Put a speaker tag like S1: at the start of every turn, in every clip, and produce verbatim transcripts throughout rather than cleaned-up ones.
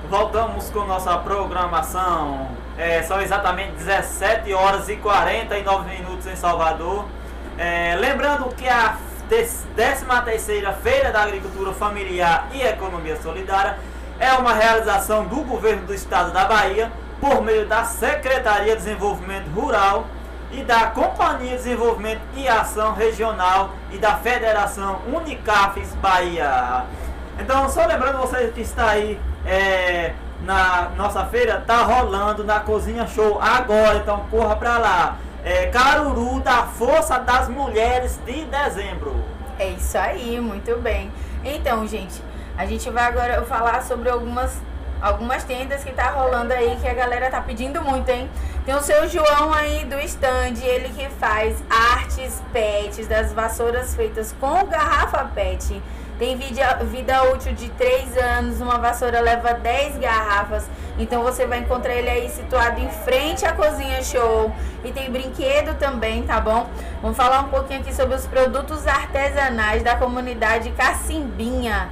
S1: voltamos com nossa programação. É, são exatamente dezessete horas e quarenta e nove minutos em Salvador. É, lembrando que a décima terceira Feira da Agricultura Familiar e Economia Solidária é uma realização do Governo do Estado da Bahia por meio da Secretaria de Desenvolvimento Rural e da Companhia de Desenvolvimento e Ação Regional e da Federação Unicafes Bahia. Então, só lembrando você que está aí é, na nossa feira, tá rolando na Cozinha Show agora, então corra para lá. É, Caruru da Força das Mulheres de Dezembro.
S2: É isso aí, muito bem. Então, gente, a gente vai agora falar sobre algumas, algumas tendas que tá rolando aí, que a galera tá pedindo muito, hein? Tem o seu João aí do stand, ele que faz artes pets, das vassouras feitas com garrafa pet. Tem vida, vida útil de três anos, uma vassoura leva dez garrafas. Então você vai encontrar ele aí situado em frente à Cozinha Show. E tem brinquedo também, tá bom? Vamos falar um pouquinho aqui sobre os produtos artesanais da comunidade Cacimbinha,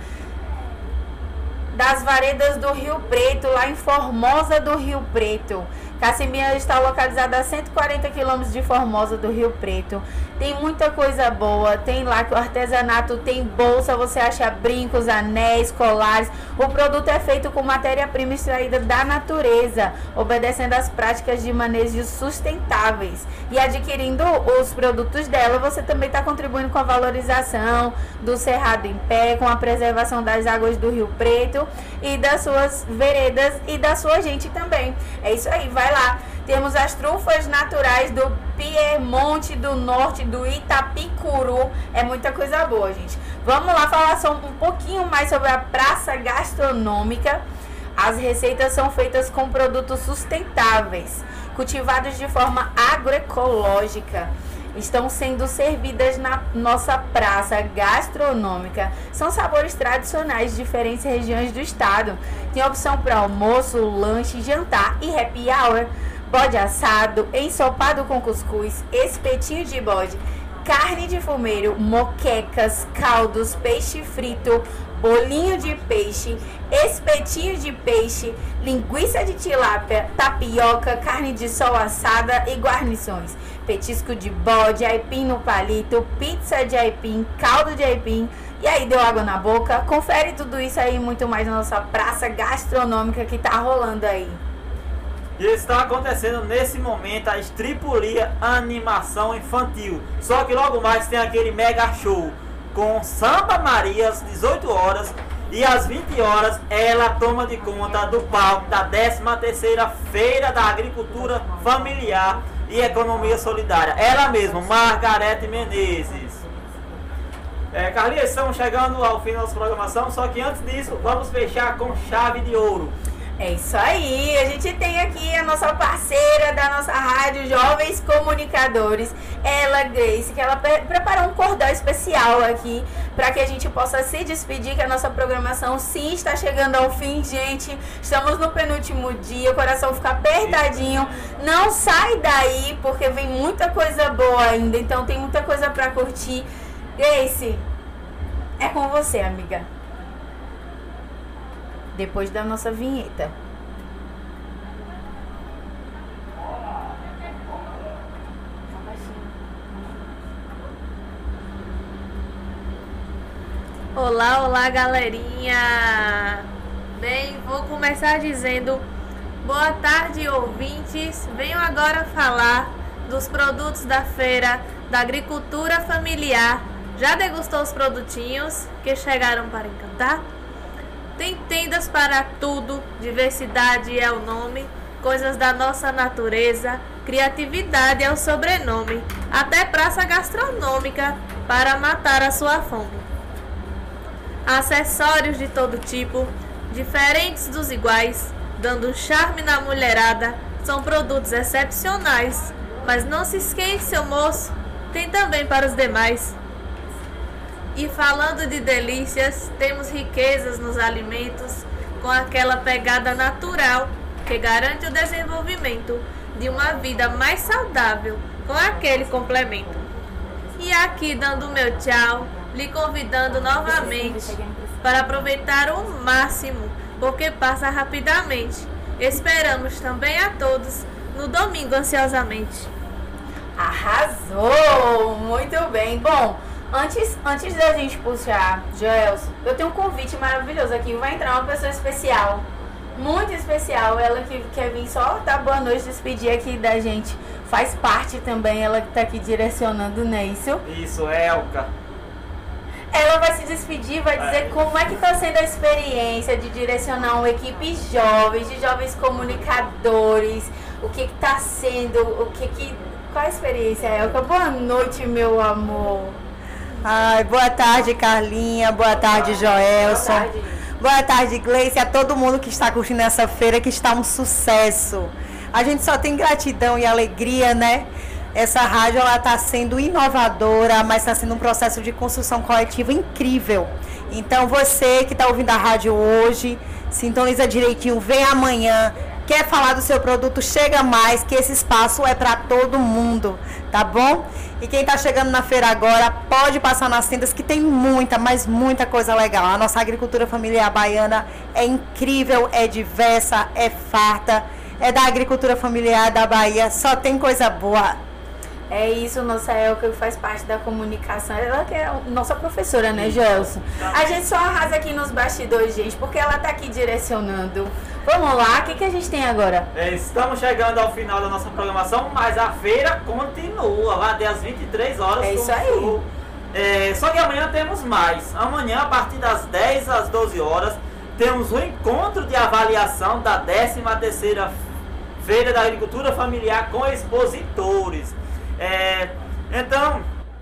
S2: das Varedas do Rio Preto, lá em Formosa do Rio Preto. Cacimbinha está localizada a cento e quarenta quilômetros de Formosa do Rio Preto. Tem muita coisa boa, tem lá que o artesanato tem bolsa, você acha brincos, anéis, colares. O produto é feito com matéria-prima extraída da natureza, obedecendo às práticas de manejo sustentáveis. E adquirindo os produtos dela, você também está contribuindo com a valorização do Cerrado em Pé, com a preservação das águas do Rio Preto e das suas veredas e da sua gente também. É isso aí, vai lá. Temos as trufas naturais do Piemonte do Norte, do Itapicuru. É muita coisa boa, gente. Vamos lá falar só um pouquinho mais sobre a praça gastronômica. As receitas são feitas com produtos sustentáveis, cultivados de forma agroecológica. Estão sendo servidas na nossa praça gastronômica. São sabores tradicionais de diferentes regiões do estado. Tem opção para almoço, lanche, jantar e happy hour. Bode assado, ensopado com cuscuz, espetinho de bode, carne de fumeiro, moquecas, caldos, peixe frito, bolinho de peixe, espetinho de peixe, linguiça de tilápia, tapioca, carne de sol assada e guarnições, petisco de bode, aipim no palito, pizza de aipim, caldo de aipim. E aí, deu água na boca? Confere tudo isso aí e muito mais na nossa praça gastronômica que tá rolando aí.
S1: E está acontecendo nesse momento a Estripulia Animação Infantil. Só que logo mais tem aquele mega show com Samba Maria às dezoito horas e às vinte horas ela toma de conta do palco da décima terceira Feira da Agricultura Familiar e Economia Solidária. Ela mesma, Margarete Menezes. É, Carlinhos, estamos chegando ao fim da nossa programação, só que antes disso vamos fechar com chave de ouro.
S2: É isso aí, a gente tem aqui a nossa parceira da nossa rádio, Jovens Comunicadores, ela, Grace, que ela pre preparou um cordão especial aqui para que a gente possa se despedir, que a nossa programação sim está chegando ao fim, gente. Estamos no penúltimo dia, o coração fica apertadinho. Não sai daí, porque vem muita coisa boa ainda, então tem muita coisa para curtir. Grace, é com você, amiga. Depois da nossa vinheta.
S3: Olá, olá, galerinha. Bem, vou começar dizendo boa tarde, ouvintes. Venho agora falar dos produtos da Feira da Agricultura Familiar. Já degustou os produtinhos que chegaram para encantar? Tem tendas para tudo, diversidade é o nome, coisas da nossa natureza, criatividade é o sobrenome, até praça gastronômica para matar a sua fome. Acessórios de todo tipo, diferentes dos iguais, dando charme na mulherada, são produtos excepcionais, mas não se esqueça, seu moço, tem também para os demais. E falando de delícias, temos riquezas nos alimentos com aquela pegada natural que garante o desenvolvimento de uma vida mais saudável com aquele complemento. E aqui dando o meu tchau, lhe convidando novamente para aproveitar o máximo porque passa rapidamente. Esperamos também a todos no domingo ansiosamente.
S2: Arrasou! Muito bem. Bom, antes, antes da gente puxar, Joelson, eu tenho um convite maravilhoso aqui. Vai entrar uma pessoa especial, muito especial. Ela que quer vir só dar boa noite, despedir aqui da gente. Faz parte também, ela que tá aqui direcionando, não é isso?
S1: Isso, Elka.
S2: Ela vai se despedir, vai dizer é. como é que está sendo a experiência de direcionar uma equipe jovem, de jovens comunicadores, o que está sendo, o que que... Qual a experiência, Elka? Boa noite, meu amor.
S4: Ai, boa tarde, Carlinha, boa tarde, Joelson. Boa tarde, boa tarde, Gleice, a todo mundo que está curtindo essa feira, que está um sucesso. A gente só tem gratidão e alegria, né? Essa rádio, ela está sendo inovadora, mas está sendo um processo de construção coletiva incrível. Então, você que está ouvindo a rádio hoje, sintoniza direitinho, vem amanhã, quer falar do seu produto, chega mais, que esse espaço é para todo mundo, tá bom? E quem está chegando na feira agora, pode passar nas tendas, que tem muita, mas muita coisa legal. A nossa agricultura familiar baiana é incrível, é diversa, é farta, é da agricultura familiar da Bahia, só tem coisa boa.
S2: É isso, nossa Elka, que faz parte da comunicação. Ela que é nossa professora, né, Gelson? A gente só arrasa aqui nos bastidores, gente, porque ela tá aqui direcionando. Vamos lá, o que, que a gente tem agora?
S1: É, estamos chegando ao final da nossa programação, mas a feira continua, lá até às vinte e três horas.
S2: É isso aí.
S1: É, só que amanhã temos mais. Amanhã, a partir das dez às doze horas, temos o encontro de avaliação da décima terceira Feira da Agricultura Familiar com expositores. É, então...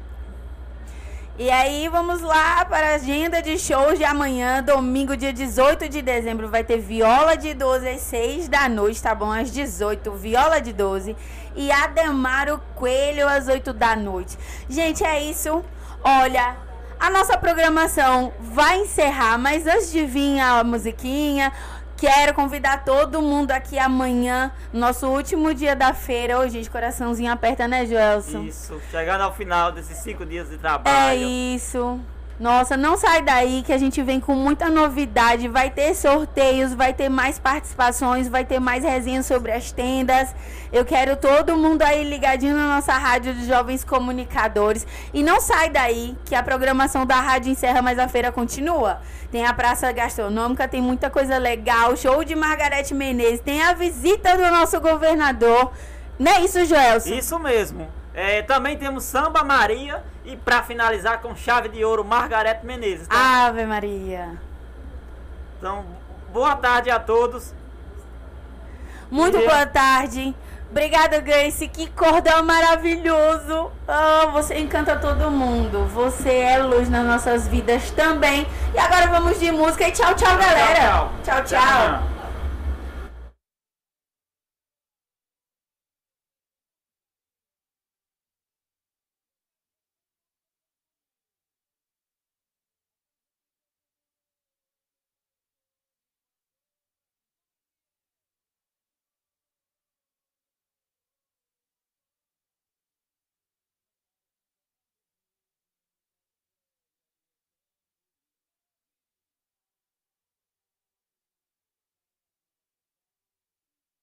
S2: E aí, vamos lá para a agenda de shows de amanhã, domingo, dia dezoito de dezembro, vai ter Viola de doze às seis da noite, tá bom? Às dezoito, Viola de doze. E Ademaro Coelho às oito da noite. Gente, é isso. Olha, a nossa programação vai encerrar, mas antes de vir a musiquinha... Quero convidar todo mundo aqui amanhã, nosso último dia da feira. Ô, gente, coraçãozinho aperta, né, Joelson?
S1: Isso, chegando ao final desses cinco dias de trabalho.
S2: É isso. Nossa, não sai daí que a gente vem com muita novidade. Vai ter sorteios, vai ter mais participações, vai ter mais resenhas sobre as tendas. Eu quero todo mundo aí ligadinho na nossa rádio de jovens comunicadores. E não sai daí que a programação da rádio encerra, mas a feira continua. Tem a praça gastronômica, tem muita coisa legal. Show de Margarete Menezes, tem a visita do nosso governador. Não é isso, Joelson?
S1: Isso mesmo. É, também temos Samba Maria e para finalizar com chave de ouro Margarete Menezes.
S2: Tá? Ave Maria.
S1: Então, boa tarde a todos.
S2: Muito e... boa tarde. Obrigada, Grace. Que cordão maravilhoso. Oh, você encanta todo mundo. Você é luz nas nossas vidas também. E agora vamos de música e tchau, tchau, galera.
S1: Tchau, tchau.
S2: Tchau, tchau. tchau.